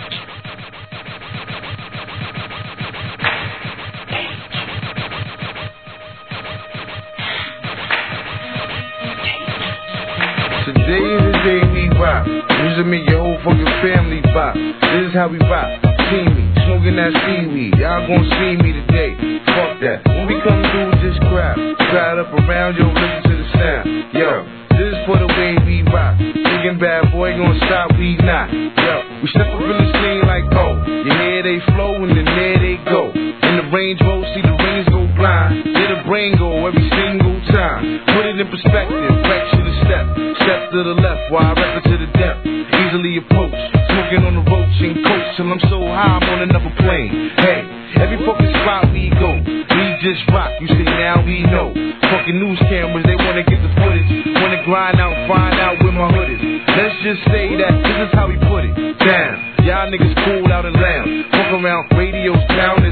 Today is the day we rock. Music make your whole fucking family pop. This is how we rock. See me, smoking that seaweed. Y'all gon' see me today. Fuck that. When we come through this crowd, crowd up around, yo, listen to the sound. Yo, this is for the way we rock. Thinking bad boy gon' stop, we not. Yo, we step up in the scene like, oh, you hear they flow and then there they go. In the Range Rover, see the rings go blind. Let the brain go every single time. Put it in perspective, fraction of step. Step to the left while I rap it to the depth. Easily approach, smoking on the roach and coach till I'm so high I'm on another plane. Hey, every fucking spot we go, we just rock. You say now we know. Fucking news cameras, they wanna get the footage. Wanna grind out, find out where my hood is. Let's just say that this is how we put it down. Y'all niggas cool out and loud. Fuck around, radios down